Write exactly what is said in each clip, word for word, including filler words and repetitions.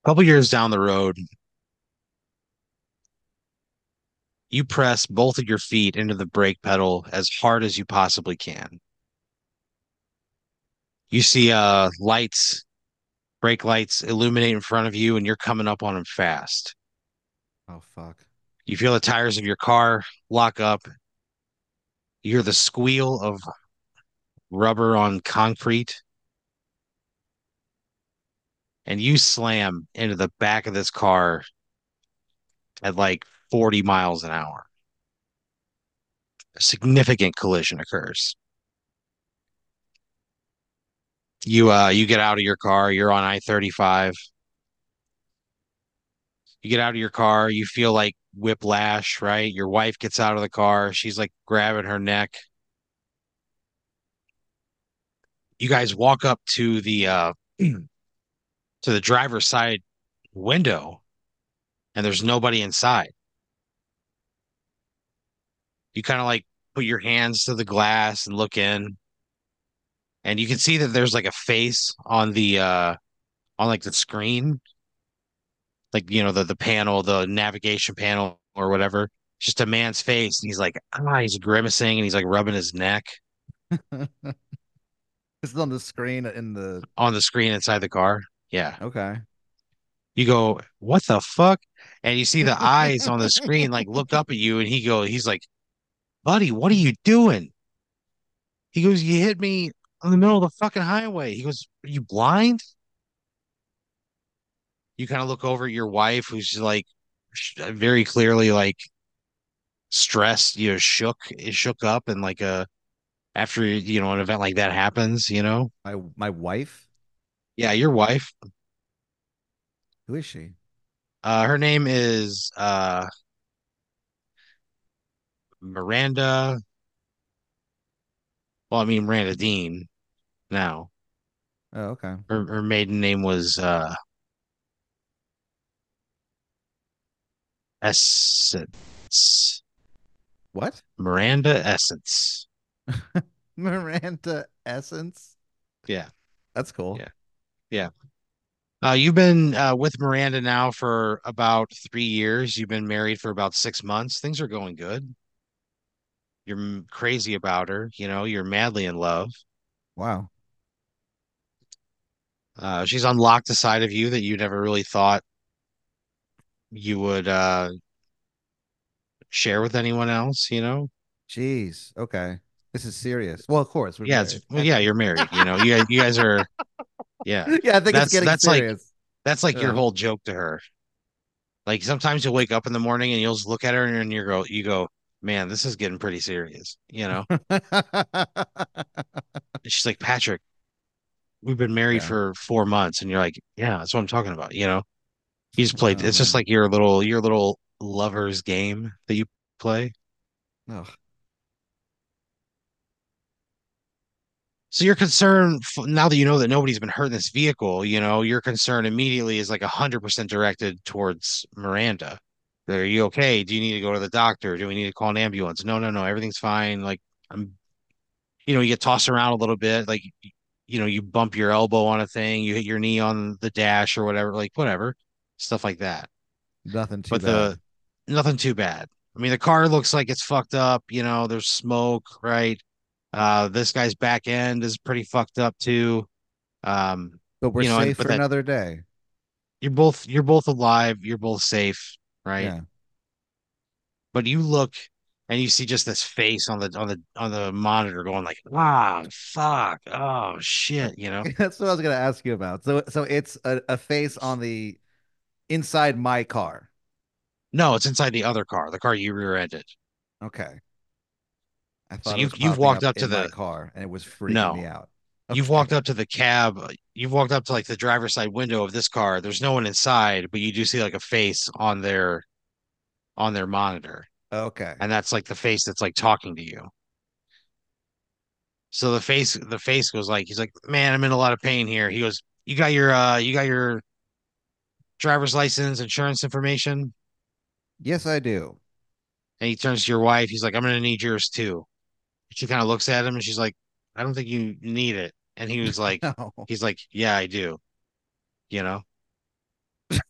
couple years down the road, you press both of your feet into the brake pedal as hard as you possibly can. You see uh lights, brake lights illuminate in front of you, and you're coming up on them fast. Oh fuck. You feel the tires of your car lock up. You hear the squeal of rubber on concrete, and you slam into the back of this car at like forty miles an hour. A significant collision occurs. You uh you get out of your car, you're on I thirty-five. You get out of your car, you feel like whiplash, right? Your wife gets out of the car, she's like grabbing her neck. You guys walk up to the uh to the driver's side window and there's nobody inside. You kind of like put your hands to the glass and look in, and you can see that there's like a face on the uh on like the screen, like you know the the panel, the navigation panel or whatever. Just a man's face, and he's like, ah, he's grimacing and he's like rubbing his neck This is on the screen in the. on the screen inside the car. Yeah. Okay. You go, what the fuck? And you see the eyes on the screen like look up at you, and he go, he's like, buddy, what are you doing? He goes, you hit me in the middle of the fucking highway. He goes, are you blind? You kind of look over at your wife, who's like very clearly like stressed, you know, shook, is shook up, and like a after you know an event like that happens, you know. My my wife? Yeah, your wife. Who is she? Uh, her name is uh Miranda. Well, I mean Miranda Dean now. Oh, okay. Her her maiden name was uh Essence. What? Miranda Essence. Miranda Essence? Yeah, That's cool. yeah, yeah. Uh, you've been uh, with Miranda now for about three years. You've been married for about six months. Things are going good. You're m- crazy about her. You know, you're madly in love. Wow. Uh, she's unlocked a side of you that you never really thought you would uh, share with anyone else. You know, Jeez. Okay. This is serious. Well, of course, we're yeah, it's married. well, yeah, you're married. You know, you guys, you guys are, yeah. Yeah, I think it's That's getting that's like serious. that's like your Yeah. whole joke to her. Like sometimes you'll wake up in the morning and you'll just look at her and you go, you go, man, this is getting pretty serious. You know, and she's like, Patrick, we've been married Yeah. for four months, and you're like, yeah, that's what I'm talking about. You know, you just played. Oh It's just man. like your little your little lovers game that you play. Oh, So your concern f- now that you know that nobody's been hurt in this vehicle, you know, your concern immediately is like a hundred percent directed towards Miranda. Are you okay? Do you need to go to the doctor? Do we need to call an ambulance? No, no, no, everything's fine. Like I'm, you know, you get tossed around a little bit, like you know, you bump your elbow on a thing, you hit your knee on the dash or whatever, like whatever, stuff like that. nothing too But the bad. nothing too bad. I mean, the car looks like it's fucked up, you know, there's smoke, right? Uh, this guy's back end is pretty fucked up too. Um, But we're you know, and safe but for that another day. you're both you're both alive, you're both safe, right? Yeah. But you look and you see just this face on the on the on the monitor going like, ah, fuck, oh shit, you know? That's what I was gonna ask you about. So so it's a, a face on the inside my car. No, it's inside the other car, the car you rear-ended. Okay. I So thought it was you've you've popping walked up up to in my the car and it was freaking me no, out. you've walked Okay. up to the cab, you've walked up to like the driver's side window of this car. There's no one inside, but you do see like a face on their on their monitor, Okay. and that's like the face that's like talking to you. So the face, the face goes like, he's like, man, I'm in a lot of pain here. He goes, you got your, uh, you got your driver's license, insurance information. Yes, I do. And he turns to your wife. He's like, I'm gonna need yours too. She kind of looks at him and she's like, I don't think you need it. And he was like, No. he's like, yeah, I do. You know.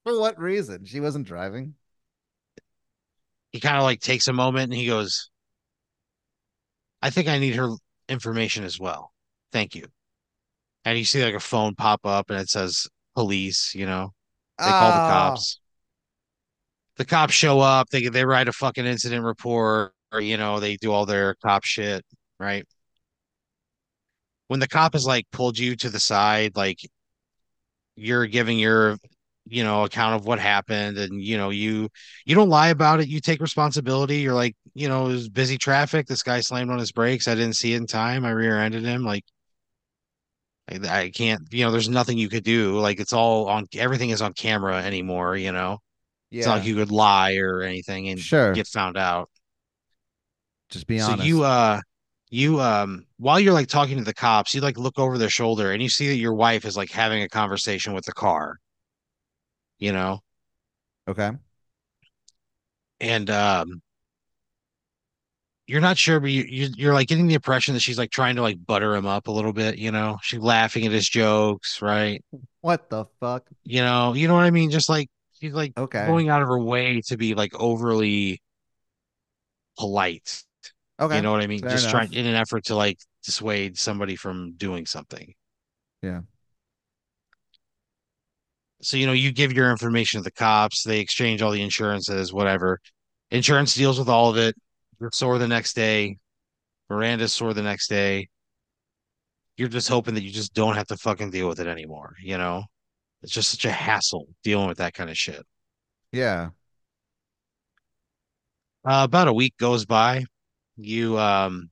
For what reason? She wasn't driving. He kind of like takes a moment and he goes, I think I need her information as well. Thank you. And you see like a phone pop up and it says police, you know, they call the Ah, cops. The cops show up, they they write a fucking incident report, or you know, they do all their cop shit, right? When the cop has like pulled you to the side, like you're giving your, you know, account of what happened, and you know, you you don't lie about it, you take responsibility. You're like, you know, it was busy traffic, this guy slammed on his brakes, I didn't see it in time, I rear-ended him, like I, I can't, you know, there's nothing you could do. Like it's all on, everything is on camera anymore, you know. It's not like yeah, you could lie or anything and sure. get found out. Just be So you honest. uh you um while you're like talking to the cops, you like look over their shoulder and you see that your wife is like having a conversation with the car, you know? Okay. And um you're not sure, but you, you you're like getting the impression that she's like trying to like butter him up a little bit, you know? She's laughing at his jokes, right? What the fuck? You know, you know what I mean? Just like she's like Okay. going out of her way to be like overly polite. You Okay. know what I mean? Fair Just trying enough. in an effort to like dissuade somebody from doing something. Yeah. So, you know, you give your information to the cops, they exchange all the insurances, whatever. Insurance deals with all of it. You're sore the next day. Miranda's sore the next day. You're just hoping that you just don't have to fucking deal with it anymore, you know? It's just such a hassle dealing with that kind of shit. Yeah. Uh, about a week goes by. You um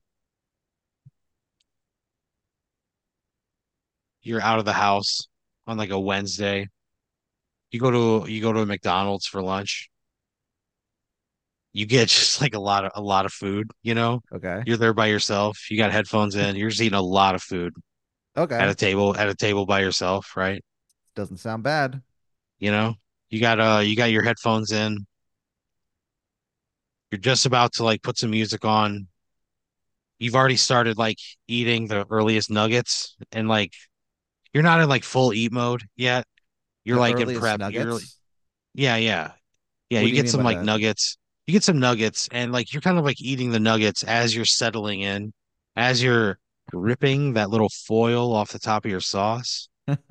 you're out of the house on like a Wednesday. You go to you go to a McDonald's for lunch. You get just like a lot of a lot of food, you know? Okay. You're there by yourself. You got headphones in. You're just eating a lot of food at Okay. a table at a table by yourself, right? Doesn't sound bad. You know? You got uh you got your headphones in. You're just about to like put some music on. You've already started like eating the earliest nuggets and like you're not in like full eat mode yet. You're The like in earliest prep. You're really, nuggets? yeah, yeah. Yeah, What you do you get mean some by like that? nuggets. You get some nuggets and like you're kind of like eating the nuggets as you're settling in, as you're ripping that little foil off the top of your sauce,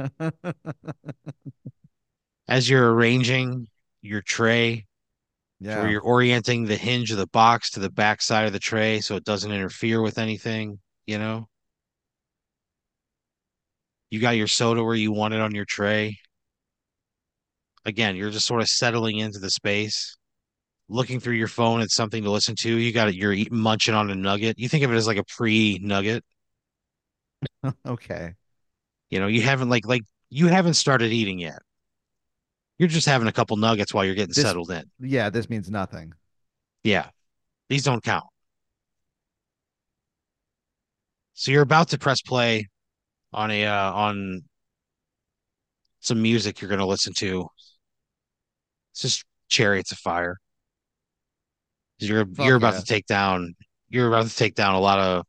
as you're arranging your tray to where Yeah. you're orienting the hinge of the box to the back side of the tray so it doesn't interfere with anything, you know? You got your soda where you want it on your tray. Again, you're just sort of settling into the space, looking through your phone at something to listen to. You got it, you're eating, munching on a nugget. You think of it as like a pre-nugget. Okay. You know, you haven't like like you haven't started eating yet. You're just having a couple nuggets while you're getting This, settled in. yeah, this means nothing. Yeah, these don't count. So you're about to press play on a uh, on some music you're going to listen to. It's just Chariots of Fire. You're you're Fuck about yeah. to take down you're about to take down a lot of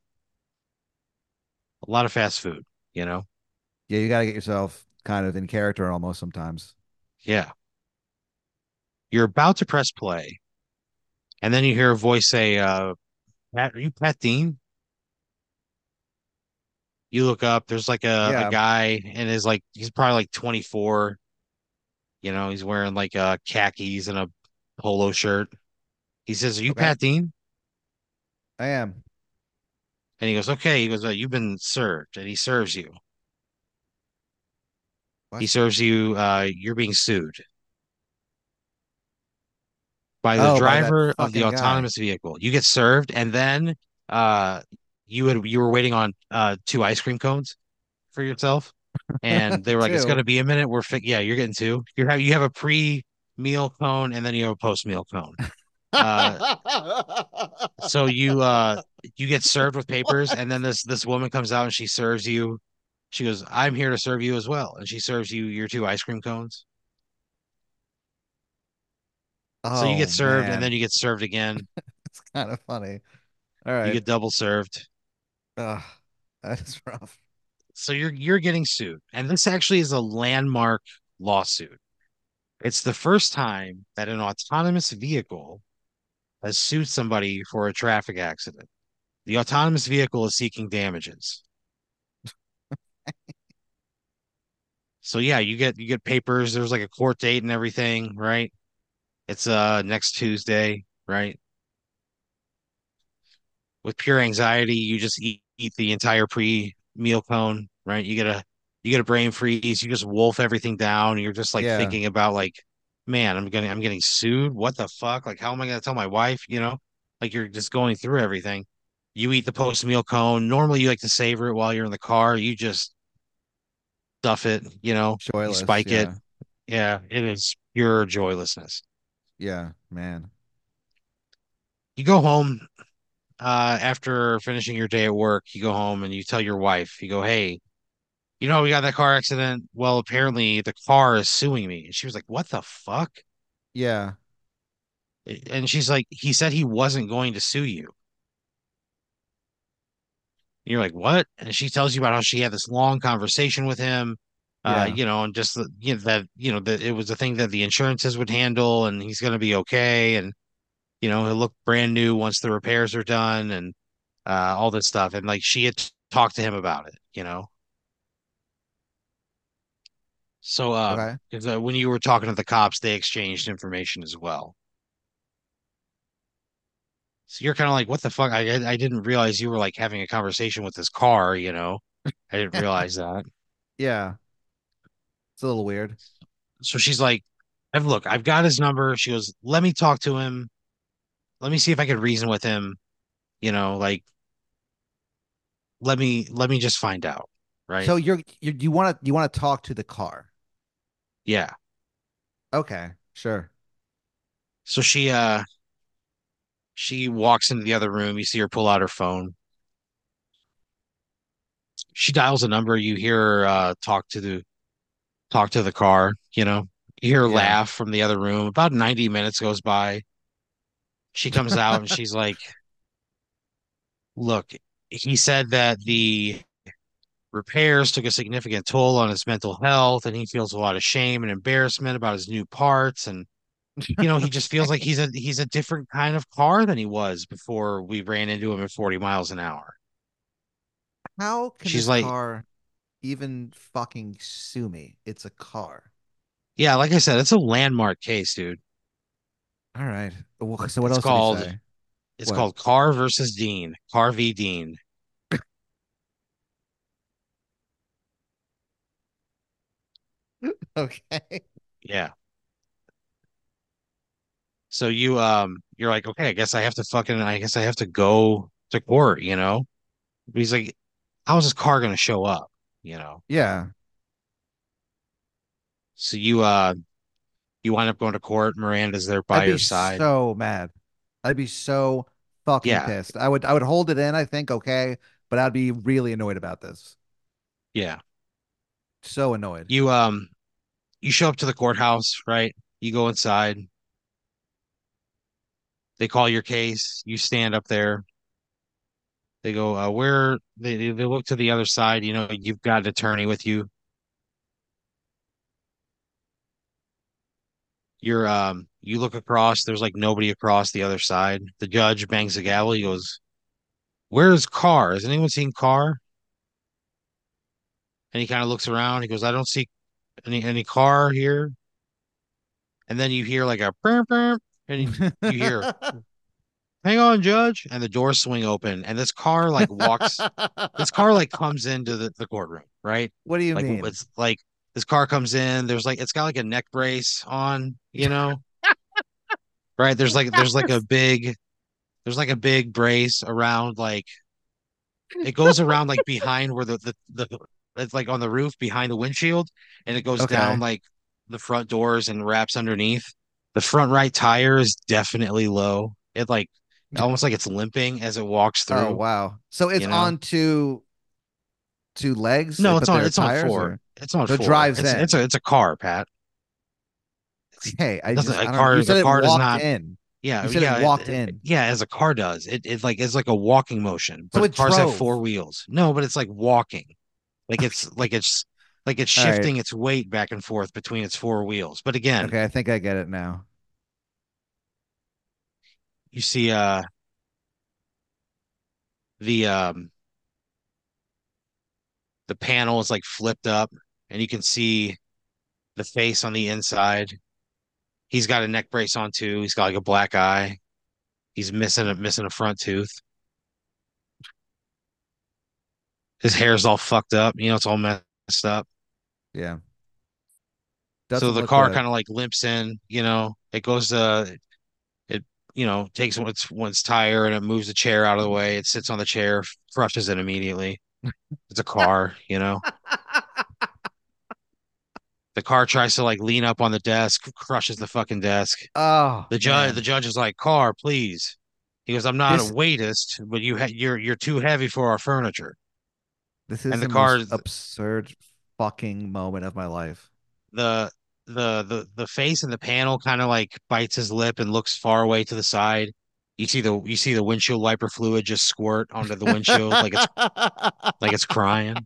a lot of fast food, you know? Yeah, you got to get yourself kind of in character almost sometimes. Yeah. You're about to press play, and then you hear a voice say, uh, Pat, are you Pat Dean? You look up, there's like a, a Yeah. guy and is like he's probably like twenty-four, you know, he's wearing like uh khakis and a polo shirt. He says, are you Okay. Pat Dean? I am. And he goes, okay. He goes, uh, you've been served, and he serves you. He What? serves you, uh, you're being sued by the Oh, by that driver of the fucking guy. autonomous vehicle. You get served, and then uh you had you were waiting on uh two ice cream cones for yourself, and they were like, "It's Two. gonna be a minute." We're fi Yeah, you're getting two. You have you have a pre-meal cone, and then you have a post-meal cone. Uh, so you uh you get served with papers, and then What? this this woman comes out and she serves you. She goes, "I'm here to serve you as well," and she serves you your two ice cream cones. So you get Oh served, and then man. you get served again. It's kind of funny. All You right. get double served. Ugh, that is rough. So you're you're getting sued, and this actually is a landmark lawsuit. It's the first time that an autonomous vehicle has sued somebody for a traffic accident. The autonomous vehicle is seeking damages. So yeah, you get you get papers. There's like a court date and everything, right? It's uh next Tuesday, right? With pure anxiety, you just eat, eat the entire pre-meal cone, right? You get a you get a brain freeze, you just wolf everything down, and you're just like Yeah, thinking about like, man, I'm getting I'm getting sued. What the fuck? Like, how am I gonna tell my wife? You know, like you're just going through everything. You eat the post-meal cone. Normally, you like to savor it while you're in the car. You just stuff it, you know, you joyless. spike it. Yeah, Yeah, it is pure joylessness. yeah, man. You go home uh after finishing your day at work, you go home and you tell your wife, you go, hey, you know, we got that car accident. Well, apparently the car is suing me. And she was like, what the fuck? Yeah, And she's like, he said he wasn't going to sue you. And you're like, what? And she tells you about how she had this long conversation with him, uh, yeah. you know, and just the, you know, that, you know, that it was a thing that the insurances would handle and he's going to be okay. And, you know, he'll look brand new once the repairs are done and uh, all this stuff. And like she had talked to him about it, you know. So, um, Okay. because uh, when you were talking to the cops, they exchanged information as well. So you're kind of like, what the fuck? I I I didn't realize you were like having a conversation with this car, you know. I didn't realize that. Yeah, it's a little weird. So she's like, I've look, I've got his number. She goes, let me talk to him. Let me see if I can reason with him, you know, like let me let me just find out. Right. So you're, you you want to you want to talk to the car? Yeah. Okay, sure. So she uh she walks into the other room. You see her pull out her phone. She dials a number. You hear her uh talk to the talk to the car, you know. You hear her Yeah. laugh from the other room. About ninety minutes goes by. She comes out and she's like, look, he said that the repairs took a significant toll on his mental health and he feels a lot of shame and embarrassment about his new parts. And, you know, he just feels like he's a he's a different kind of car than he was before we ran into him at forty miles an hour. How can She's this like, car even fucking sue me? It's a car. yeah, like I said, it's a landmark case, dude. All right. Well, so what It's else did he called say? it's What? called Carr versus Dean, Carr v. Dean. Okay. Yeah. So you um you're like, okay, I guess I have to fucking I guess I have to go to court, you know? But he's like, how's his car gonna show up? You know? Yeah. So you uh you wind up going to court, Miranda's there I'd by be your side. so mad. I'd be so fucking Yeah, pissed. I would I would hold it in, I think, okay, but I'd be really annoyed about this. yeah. So annoyed. You um you show up to the courthouse, right? You go inside, they call your case, you stand up there, they go, uh where they they they look to the other side, you know, you've got an attorney with you. You're um you look across, there's like nobody across the other side. The judge bangs the gavel, he goes, where's Carr? Has anyone seen Carr? And he kind of looks around. He goes, I don't see any any car here. And then you hear like a burp, burp, and you, you hear, hang on, Judge. And the doors swing open, and this car like walks. This car like comes into the, the courtroom, right? What do you Like mean? it's like this car comes in. There's like it's got like a neck brace on, you know, right? There's like there's like a big there's like a big brace around like it goes around like behind where the the, the it's like on the roof behind the windshield and it goes down Okay. like the front doors and wraps underneath. The front right tire is definitely low. It like almost like it's limping as it walks Oh through, wow. So it's you know? on two two legs, No, it's but on they're it's on tires, four. or It's on so it four. drives It's it's in. a it's a car, Pat. It's, Okay, it I doesn't just a I don't know. car You a said it car does walked not in. yeah, You said it yeah, it, walked it, in. yeah, as a car does. It it like it's like a walking motion, So but it cars have four drove. wheels. No, but it's like walking. Like it's like it's like it's All right. shifting its weight back and forth between its four wheels. But again, Okay, I think I get it now. you see uh the um the panel is like flipped up and you can see the face on the inside. He's got a neck brace on too. He's got like a black eye. He's missing a missing a front tooth. His hair's all fucked up. You know, it's all messed up. Yeah. So Doesn't the look car good. kind of like limps in, you know, it goes to it, you know, takes one's one's tire and it moves the chair out of the way. It sits on the chair, crushes it immediately. It's a car, you know. The car tries to like lean up on the desk, crushes the fucking desk. Oh The judge, the man. judge is like, "Car, please." He goes, "I'm not a This weightist, but you ha you're you're too heavy for our furniture." this is And the the car, most absurd fucking moment of my life. the the the the face in the panel kind of like bites his lip and looks far away to the side. You see the you see the windshield wiper fluid just squirt onto the windshield like it's like it's crying.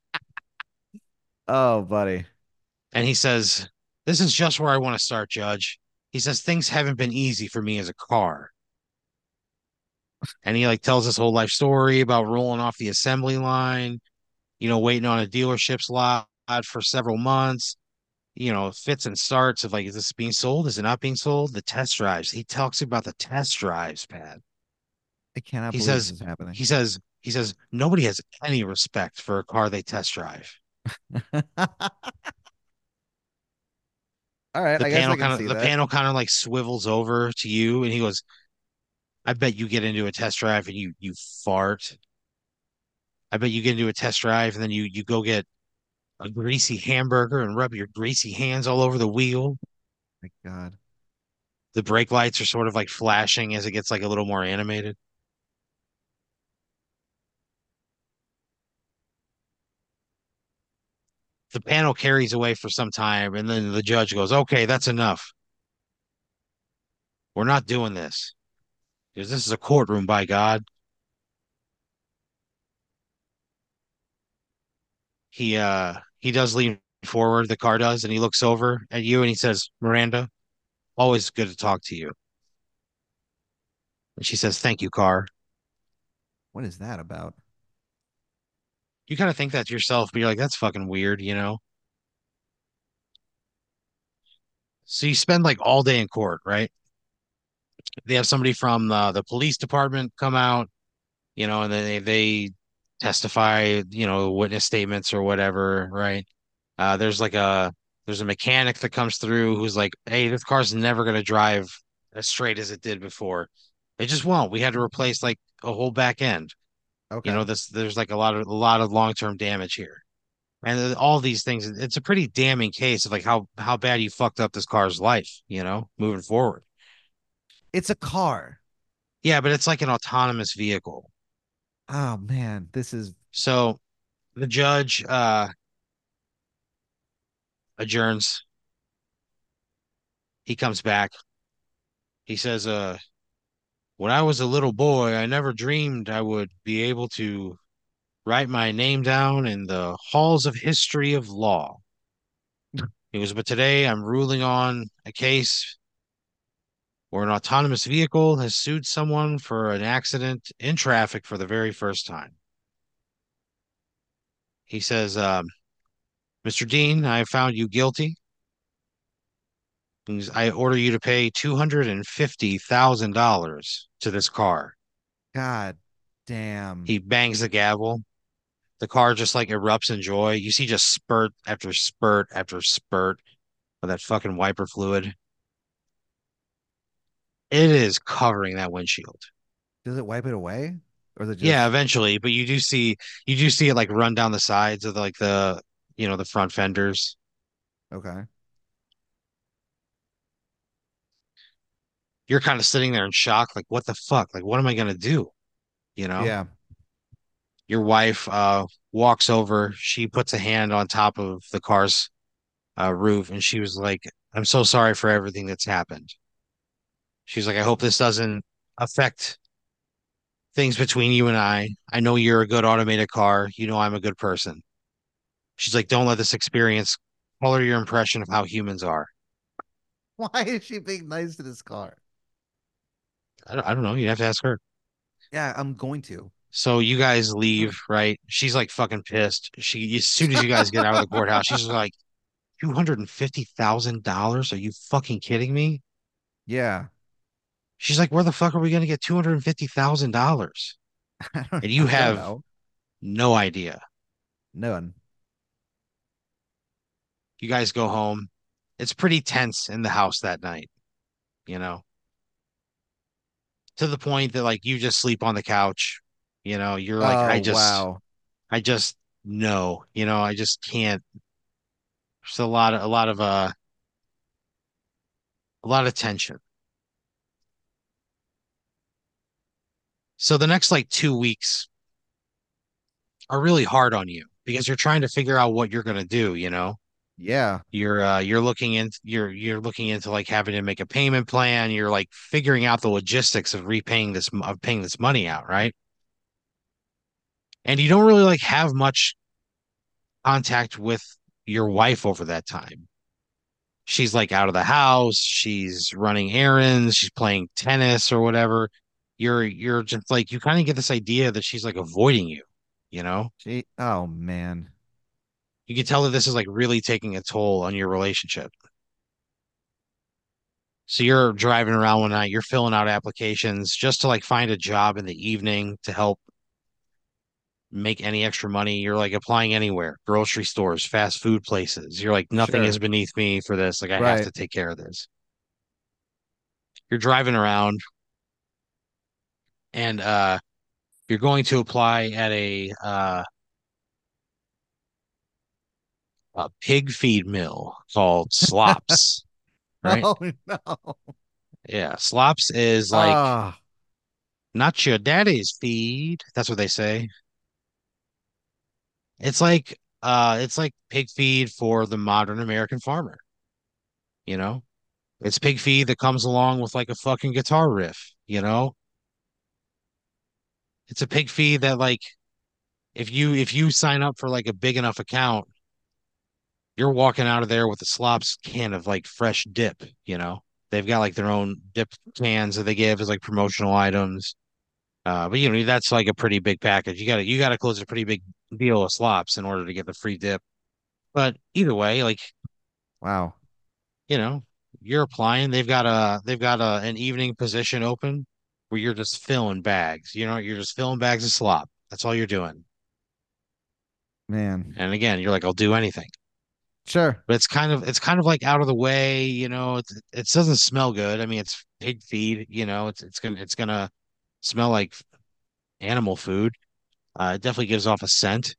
Oh, buddy. And he says, "This is just where I want to start, Judge." He says, "Things haven't been easy for me as a car." And he like tells his whole life story about rolling off the assembly line, you know, waiting on a dealership's lot for several months, you know, fits and starts of like, is this being sold? Is it not being sold? The test drives. He talks about the test drives, Pat. I cannot He believe this says, is happening. he says, he says, nobody has any respect for a car they test drive. All right, The I guess panel I can kind see of, the that. panel kind of like swivels over to you and he goes, I bet you get into a test drive and you, you fart. I bet you get into a test drive and then you, you go get a greasy hamburger and rub your greasy hands all over the wheel. My God. The brake lights are sort of like flashing as it gets like a little more animated. The panel carries away for some time, and then the judge goes, "Okay, that's enough. We're not doing this because this is a courtroom, by God." He uh he does lean forward, the car does, and he looks over at you and he says, "Miranda, always good to talk to you." And she says, "Thank you, car." What is that about? You kind of think that to yourself, but you're like, "That's fucking weird," you know? So you spend like all day in court, right? They have somebody from the, the police department come out, you know, and then they, they testify, you know, witness statements or whatever, right? Uh, there's like a there's a mechanic that comes through who's like, "Hey, this car's never gonna drive as straight as it did before. It just won't. We had to replace like a whole back end. You Okay. know, this there's like a lot of a lot of long-term damage here." And then all these things, it's a pretty damning case of like how how bad you fucked up this car's life, you know, moving forward. It's a car. Yeah, but it's like an autonomous vehicle. Oh man, this is So the judge uh adjourns. He comes back. He says, uh, when I was a little boy, I never dreamed I would be able to write my name down in the halls of history of law. It was, but today I'm ruling on a case where an autonomous vehicle has sued someone for an accident in traffic for the very first time. He says, um, Mister Dean, I have found you guilty. I order you to pay two hundred fifty thousand dollars to this car. God damn. He bangs the gavel. The car just like erupts in joy. You see just spurt after spurt after spurt of that fucking wiper fluid. It is covering that windshield. Does it wipe it away? Or is it Yeah, just eventually, but you do see you do see it like run down the sides of the, like the you know the front fenders. okay? You're kind of sitting there in shock, like what the fuck? Like what am I gonna do? You know? Yeah. Your wife uh walks over, she puts a hand on top of the car's uh, roof, and she was like, "I'm so sorry for everything that's happened." She's like, "I hope this doesn't affect things between you and I. I know you're a good automated car. You know I'm a good person." She's like, don't let this experience color your impression of how humans are. Why is she being nice to this car? I don't, I don't know. You have to ask her. Yeah, I'm going to. So you guys leave, right? She's like fucking pissed. She, as soon as you guys get out of the courthouse, she's like, two hundred fifty thousand dollars? Are you fucking kidding me? Yeah. She's like, where the fuck are we going to get two hundred fifty thousand dollars? I don't And you I don't have know. no idea. None. You guys go home. It's pretty tense in the house that night, you know, to the point that like you just sleep on the couch. You know, you're like, Oh, I just, wow. I just know, you know, I just can't. There's a lot of, a lot of, uh, a lot of tension. So the next like two weeks are really hard on you because you're trying to figure out what you're going to do, you know? Yeah. You're uh you're looking into you're you're looking into like having to make a payment plan. You're like figuring out the logistics of repaying this of paying this money out, right? And you don't really like have much contact with your wife over that time. She's like out of the house, she's running errands, she's playing tennis or whatever. You're you're just like you kind of get this idea that she's like avoiding you, you know? She Oh man. You can tell that this is like really taking a toll on your relationship. So you're driving around one night, you're filling out applications just to like find a job in the evening to help make any extra money. You're like applying anywhere, grocery stores, fast food places. You're like, nothing is Sure. beneath me for this. Like, I have Right. to take care of this. You're driving around and uh, you're going to apply at a, uh, a pig feed mill called Slops, right? Oh no. Yeah, Slops is like Ah, not your daddy's feed. That's what they say. It's like uh it's like pig feed for the modern American farmer, you know? It's pig feed that comes along with like a fucking guitar riff, you know? It's a pig feed that like if you if you sign up for like a big enough account, you're walking out of there with a slops can of like fresh dip, you know? They've got like their own dip cans that they give as like promotional items. Uh, but you know, that's like a pretty big package. You gotta you gotta close a pretty big deal of slops in order to get the free dip. But either way, like wow. you know, you're applying. They've got a they've got a an evening position open where you're just filling bags. You know, you're just filling bags of slop. That's all you're doing. Man. And again, you're like, I'll do anything. Sure. But it's kind of it's kind of like out of the way, you know, it's it doesn't smell good. I mean, it's pig feed, you know, it's it's gonna it's gonna smell like animal food. Uh, it definitely gives off a scent.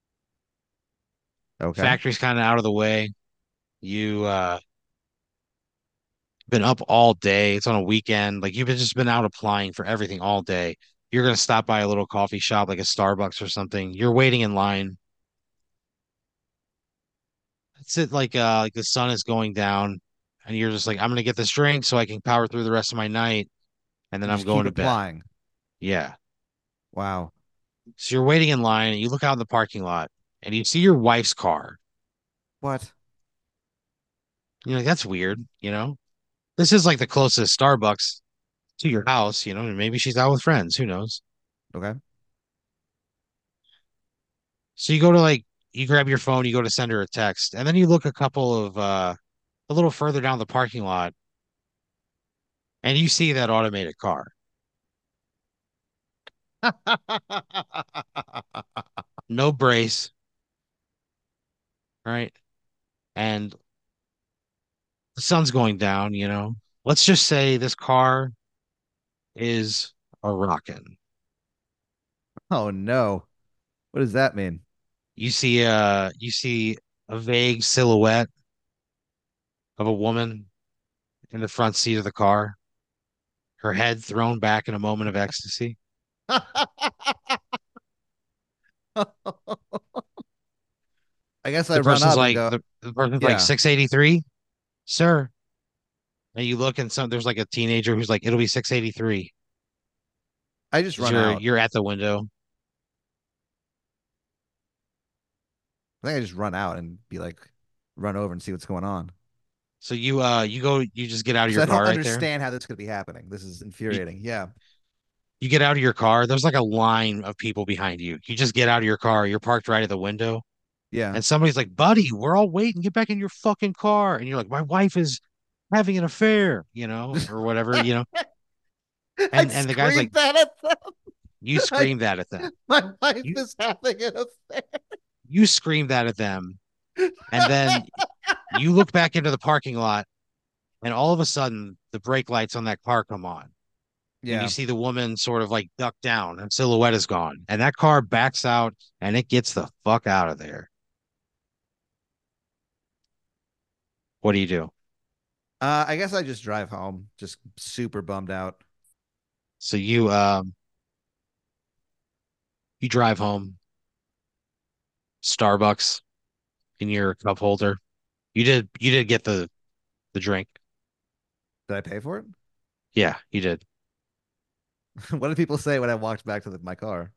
Okay. Factory's kind of out of the way. You uh been up all day. It's on a weekend. Like you've just been out applying for everything all day. You're gonna stop by a little coffee shop like a Starbucks or something. You're waiting in line. It's it like uh like the sun is going down and you're just like, I'm gonna get this drink so I can power through the rest of my night and then And I'm just going keep to bed. applying. Yeah. Wow. So you're waiting in line and you look out in the parking lot and you see your wife's car. What? You're like, that's weird, you know? This is like the closest Starbucks to your house, you know, and maybe she's out with friends, who knows? Okay. So you go to like you grab your phone, you go to send her a text, and then you look a couple of uh a little further down the parking lot and you see that automated car. No brace, right? And the sun's going down, you know. Let's just say this car is a rockin'. Oh no. What does that mean? You see uh you see a vague silhouette of a woman in the front seat of the car, her head thrown back in a moment of ecstasy. I guess I The run person's up and like go, the, the person's like yeah. six eighty-three, sir. And you look and some there's like a teenager who's like, it'll be six eighty-three I just because run you're out. you're at the window. I think I just run out and be like, run over and see what's going on. So you uh you go you just get out of So your I don't car right there. understand how this could be happening. This is You, infuriating. Yeah. you get out of your car. There's like a line of people behind you. You just get out of your car. You're parked right at the window, Yeah. and somebody's like, "Buddy, we're all waiting. Get back in your fucking car." And you're like, "My wife is having an affair," you know, or whatever, you know. I'd And and the guy's like, scream that at them. "You I, scream that at them. my wife You is having an affair. you scream that at them." And then you look back into the parking lot, and all of a sudden, the brake lights on that car come on. And you Yeah. see the woman sort of like duck down and silhouette is gone. And that car backs out and it gets the fuck out of there. What do you do? Uh, I guess I just drive home, just super bummed out. So you um you drive home, Starbucks in your cup holder. You did you did get the the drink. Did I pay for it? Yeah, you did. What did people say when I walked back to the, my car?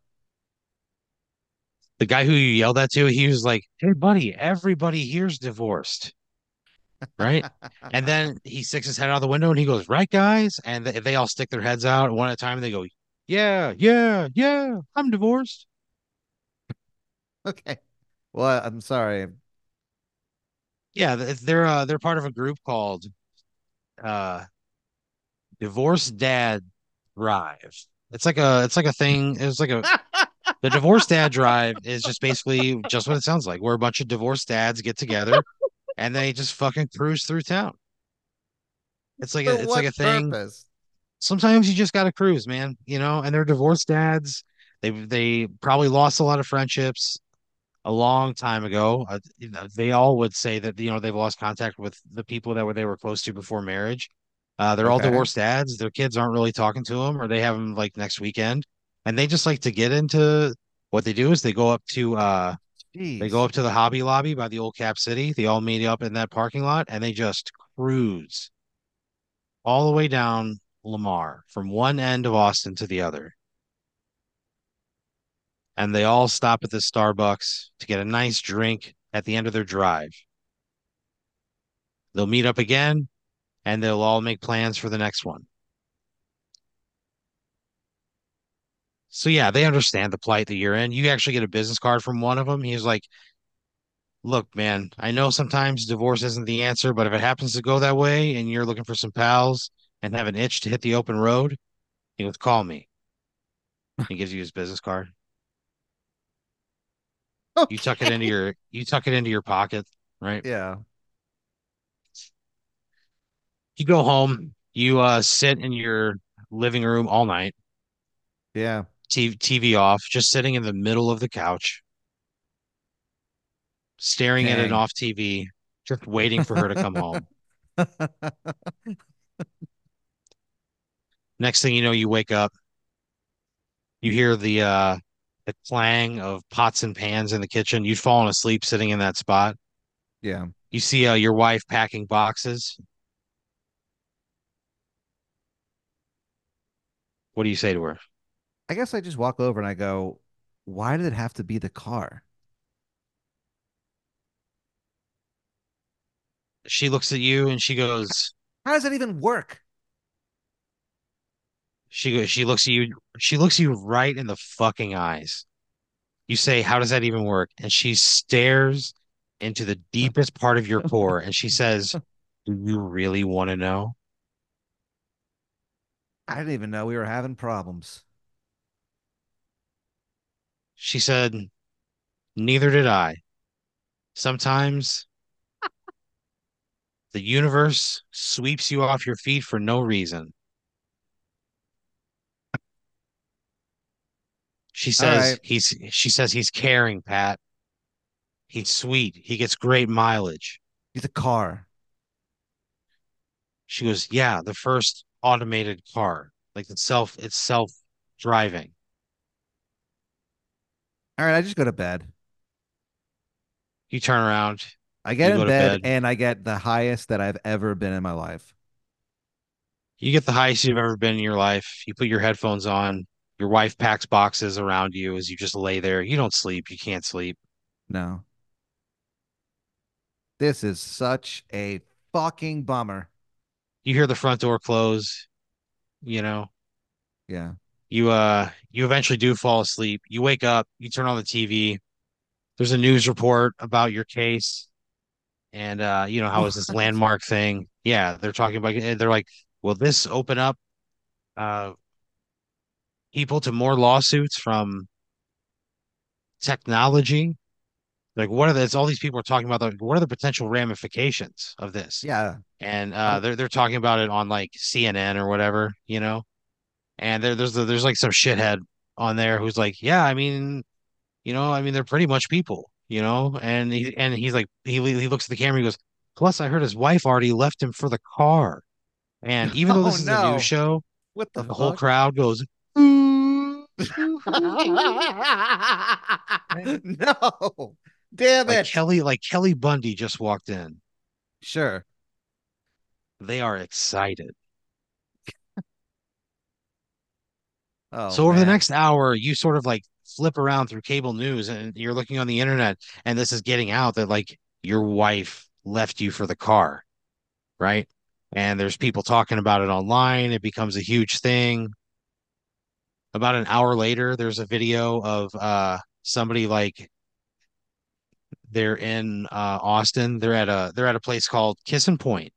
The guy who you yelled at to, he was like, "Hey buddy, everybody here's divorced." Right? And then he sticks his head out the window and he goes, "Right, guys?" And they, they all stick their heads out one at a time and they go, "Yeah, yeah, yeah, I'm divorced." Okay. Well, I'm sorry. Yeah, th- they're uh they're part of a group called uh Divorced Dad Drive. It's like a it's like a thing. It's like a the Divorced Dad Drive is just basically just what it sounds like, where a bunch of divorced dads get together and they just fucking cruise through town. It's like For a it's like a what thing. purpose? Sometimes you just gotta cruise, man, you know, and they're divorced dads. They they probably lost a lot of friendships a long time ago. Uh, you know, they all would say that you know they've lost contact with the people that were they were close to before marriage. Uh, they're all Okay. divorced dads. Their kids aren't really talking to them, or they have them like next weekend, and they just like to get into what they do is they go up to uh they go Jeez. up to the Hobby Lobby by the old Cap City. They all meet up in that parking lot, and they just cruise all the way down Lamar from one end of Austin to the other. And they all stop at the Starbucks to get a nice drink at the end of their drive. They'll meet up again and they'll all make plans for the next one. So yeah, they understand the plight that you're in. You actually get a business card from one of them. He's like, "Look, man, I know sometimes divorce isn't the answer, but if it happens to go that way and you're looking for some pals and have an itch to hit the open road, he goes, call me." He gives you his business card. You tuck it into Okay. your you tuck it into your pocket, right? Yeah. You go home, you uh sit in your living room all night, Yeah. T TV off, just sitting in the middle of the couch, staring at an Dang. off T V, just waiting for her to come home. Next thing you know, you wake up, you hear the uh the clang of pots and pans in the kitchen. You'd fallen asleep sitting in that spot. Yeah. You see uh, your wife packing boxes. What do you say to her? I guess I just walk over and I go, why did it have to be the car? She looks at you and she goes, How does that even work? she goes, she looks at you, she looks you right in the fucking eyes. You say, "How does that even work?" And she stares into the deepest part of your core and she says, "Do you really want to know?" I didn't even know we were having problems. She said, "Neither did I. Sometimes the universe sweeps you off your feet for no reason." She All says right. he's she says he's caring, Pat. He's sweet. He gets great mileage. He's a car. She goes, "Yeah, the first automated car. Like it's self it's self-driving." All right. I just go to bed. You turn around, I get you in go to bed bed. and I get the highest that I've ever been in my life. You get the highest you've ever been in your life. You put your headphones on. Your wife packs boxes around you as you just lay there. You don't sleep. You can't sleep. No. This is such a fucking bummer. You hear the front door close, you know. Yeah. You uh you eventually do fall asleep. You wake up, you turn on the T V. There's a news report about your case and uh you know how is this What? landmark thing? Yeah, they're talking about they're like, will this open up uh people to more lawsuits from technology? Like what are the, it's all these people are talking about the, what are the potential ramifications of this? Yeah. And uh I'm they're they're talking about it on like C N N or whatever, you know. And there there's there's like some shithead on there who's like, yeah, I mean, you know, I mean, they're pretty much people, you know. And he and he's like, he he looks at the camera, he goes, plus, I heard his wife already left him for the car. And even though oh this is a news no. show, What the the whole fuck? crowd goes, ooh, ooh, ooh, ooh. Right? No. Damn Like it. Kelly, like Kelly Bundy just walked in. Sure. They are excited. Oh So over the man. next hour, you sort of like flip around through cable news and you're looking on the internet, and this is getting out that like your wife left you for the car, right? And there's people talking about it online. It becomes a huge thing. About an hour later, there's a video of uh somebody like they're in uh Austin. They're at a they're at a place called Kissin' Point.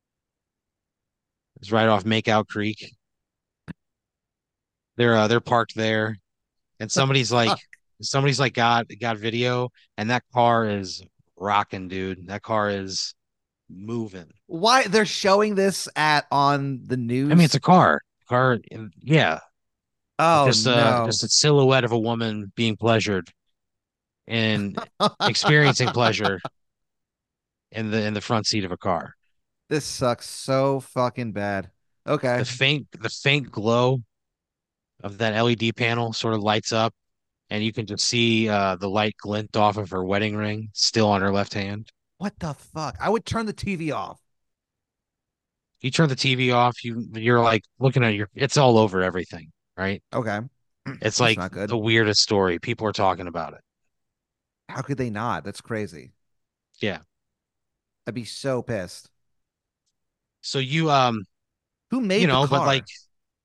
It's right off Makeout Creek. They're uh, they're parked there, and The somebody's like fuck? somebody's like got got video, and that car is rocking, dude. That car is moving. Why they're showing this at on the I mean, it's news? a car. Car, yeah. Oh Just uh no. just a silhouette of a woman being pleasured and experiencing pleasure in the in the front seat of a car. This sucks so fucking bad. Okay. The faint the faint glow of that L E D panel sort of lights up, and you can just see uh the light glint off of her wedding ring still on her left hand. What the fuck? I would turn the T V off. You turn the T V off, you you're like looking at your it's all over everything, right? Okay. It's That's like not good. the weirdest story. People are talking about it. How could they not? That's crazy. Yeah. I'd be so pissed. So you um, Who you made the know, but like car?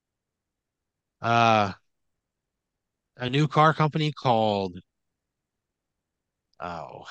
uh a new car company called oh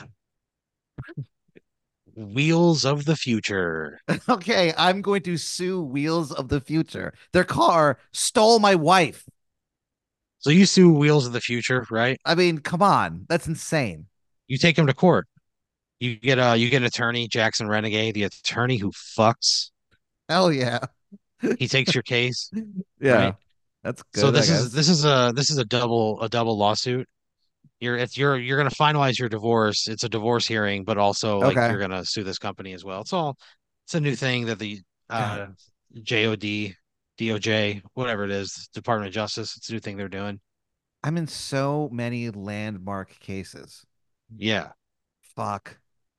Wheels of the Future. Okay, I'm going to sue Wheels of the Future. Their car stole my wife. So you sue Wheels of the Future, right? I mean, come on. That's insane. You take him to court. You get a you get an attorney, Jackson Renegade, the attorney who fucks. Hell yeah. He takes your case, Yeah. right? That's So good, I this is guess. this is a this is a double a double lawsuit. You're it's you're you're gonna finalize your divorce. It's a divorce hearing, but also like Okay. you're gonna sue this company as well. It's all it's a new thing that the God, uh J O D, D O J, whatever it is, Department of Justice, it's a new thing they're doing. I'm in so many landmark cases. Yeah. Fuck.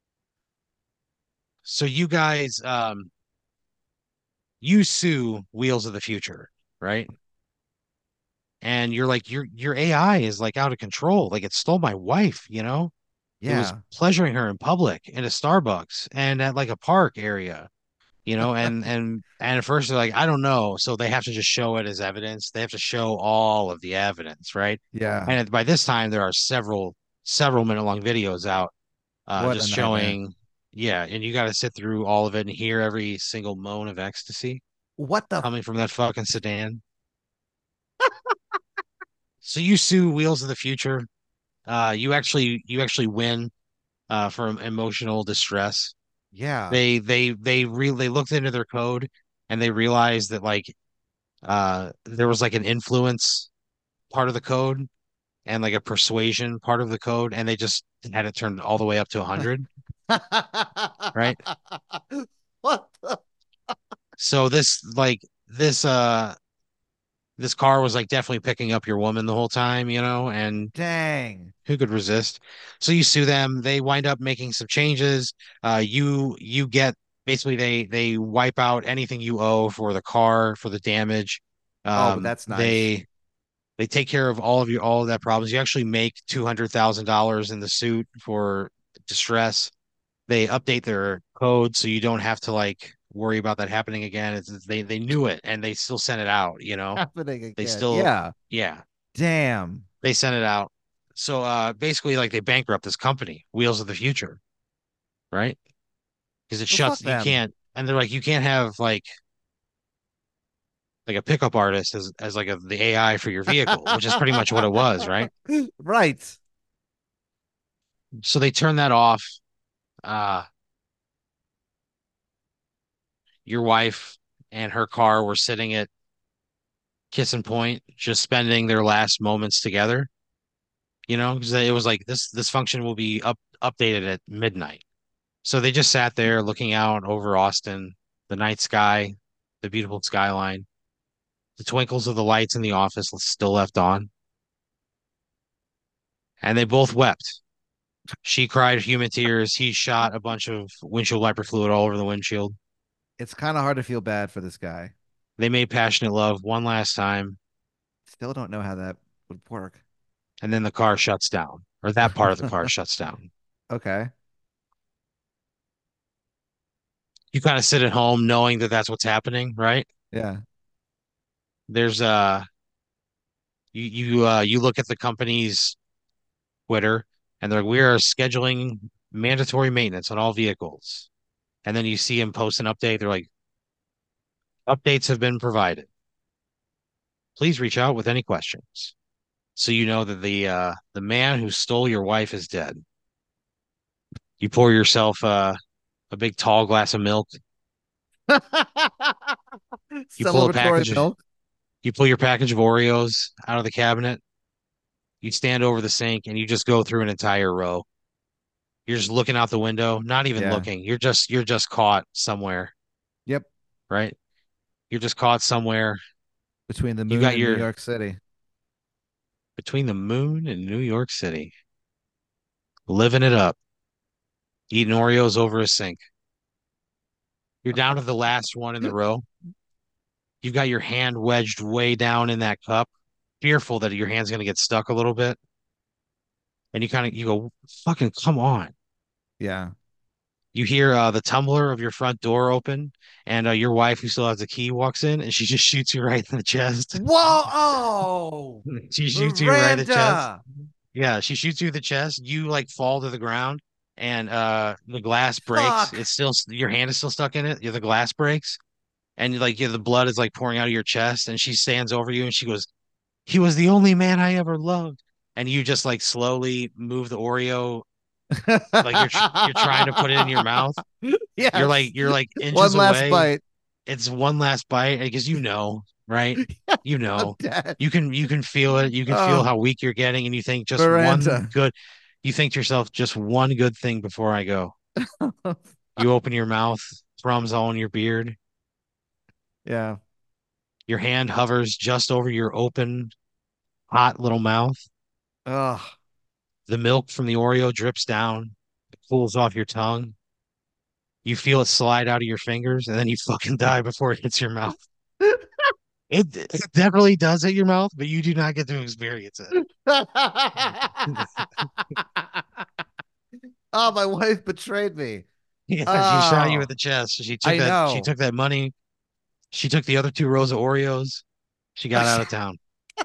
So you guys um you sue Wheels of the Future, right? And you're like your your A I is like out of control. Like it stole my wife, you know? It was Yeah. pleasuring her in public in a Starbucks and at like a park area, you know, and and and at first they're like, I don't know. So they have to just show it as evidence. They have to show all of the evidence, right? Yeah. And by this time there are several several minute long videos out uh What a just nightmare. showing, yeah, and you got to sit through all of it and hear every single moan of ecstasy What the coming from that fucking sedan. So you sue Wheels of the Future. Uh you actually you actually win uh for emotional distress. Yeah. They they they really they looked into their code and they realized that like uh there was like an influence part of the code and like a persuasion part of the code, and they just had it turned all the way up to one hundred, right? What the So this like this uh this car was like definitely picking up your woman the whole time, you know, and dang. who could resist? So you sue them, they wind up making some changes. Uh you you get basically they they wipe out anything you owe for the car for the damage. Oh, but Um that's nice. they they take care of all of your all of that problems. You actually make two hundred thousand dollars in the suit for distress. they update their code so you don't have to like worry about that happening again. It's, it's- they they knew it and they still sent it out, you know. Happening They again. still Yeah. yeah, Damn. they sent it out. So uh basically like they bankrupt this company, Wheels of the Future, right? Because it Well, fuck shuts you them. can't and they're like you can't have like like a pickup artist as as like a the A I for your vehicle, which is pretty much what it was, right? Right. So they turn that off. Uh your wife and her car were sitting at Kissing Point, just spending their last moments together, you know, because it was like this this function will be up updated at midnight. So they just sat there looking out over Austin, the night sky, the beautiful skyline, the twinkles of the lights in the office still left on, and they both wept. She cried human tears. He shot a bunch of windshield wiper fluid all over the windshield. It's kind of hard to feel bad for this guy. They made passionate love one last time, Still don't know how that would work. and then the car shuts down, or that part of the car shuts down. Okay. You kind of sit at home knowing that that's what's happening, right? Yeah. There's uh you you uh you look at the company's Twitter and they're like, we are scheduling mandatory maintenance on all vehicles. And then you see them post an update. They're like, updates have been provided. Please reach out with any questions. So you know that the uh the man who stole your wife is dead. You pour yourself uh, a big tall glass of milk. You pull a Celebratory package of milk. you pull your package of Oreos out of the cabinet. You stand over the sink and you just go through an entire row. You're just looking out the window, not even Yeah. looking. You're just you're just caught somewhere, Yep. right? You're just caught somewhere. Between the You moon got and New your York City. between the moon and New York City, living it up, eating Oreos over a sink. You're down to the last one in the row. You've got your hand wedged way down in that cup, fearful that your hand's gonna get stuck a little bit. And you kind of you go, fucking come on. Yeah. You hear uh, the tumbler of your front door open, and uh, your wife, who still has the key, walks in, and she just shoots you right in the chest. Whoa! Oh, She shoots you right in the chest. Miranda! Yeah, she shoots you in the chest. You like fall to the ground, and uh, the glass breaks. Fuck! It's still your hand is still stuck in it. Yeah, the glass breaks, and like yeah, the blood is like pouring out of your chest. And she stands over you, and she goes, "He was the only man I ever loved." And you just like slowly move the Oreo, like you're tr- you're trying to put it in your mouth. You're Yes. like you're like One inches last away. bite. It's one last bite because you know, right? You I'm know, dead. you can you can feel it. You can feel Oh, how weak you're getting, and you think just one Miranda. good. You think to yourself, just one good thing before I go. You open your mouth, crumbs all in your beard. Yeah. Your hand hovers just over your open, hot little mouth. Oh. The milk from the Oreo drips down. It cools off your tongue. You feel it slide out of your fingers, and then you fucking die before it hits your mouth. It, it definitely does hit your mouth, but you do not get to experience it. Oh, my wife betrayed me. Yeah, she shot you in Oh, the chest. She took I that. She know. took that money. She took the other two rows of Oreos. She got out of town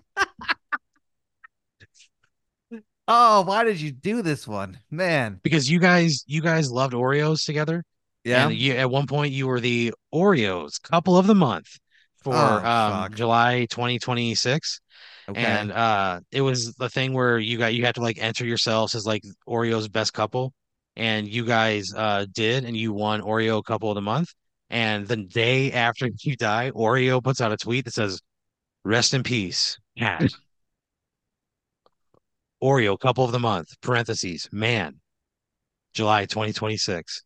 Oh, why did you do this one? Man. because you guys, you guys loved Oreos together, and Yeah. you at one point you were the Oreos couple of the month for Oh, um fuck. July twenty twenty-six. And Okay. uh it was the thing where you got you had to like enter yourselves as like Oreo's best couple, and you guys uh did, and you won Oreo couple of the month. And the day after you die, Oreo puts out a tweet that says, "Rest in peace, cat." Oreo couple of the month, parentheses, man, July twenty twenty-six.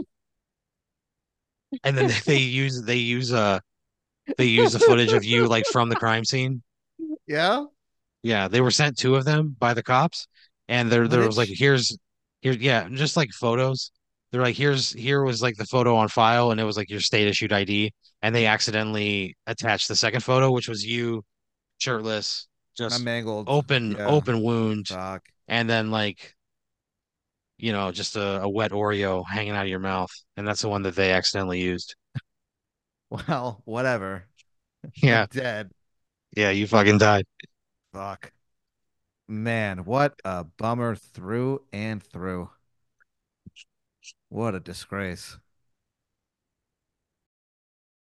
And then they use they use uh they use the footage of you like from the crime scene. Yeah. Yeah, they were sent two of them by the cops, and there there was like Footage. here's here yeah, just like photos. They're like here's here was like the photo on file, and it was like your state issued I D, and they accidentally attached the second photo, which was you shirtless, I'm just mangled. open Yeah. open wound, Fuck. and then like you know, just a, a wet Oreo hanging out of your mouth, and that's the one that they accidentally used. Well, whatever. I'm Yeah, dead. yeah, you fucking died. Fuck. Man, what a bummer through and through. What a disgrace.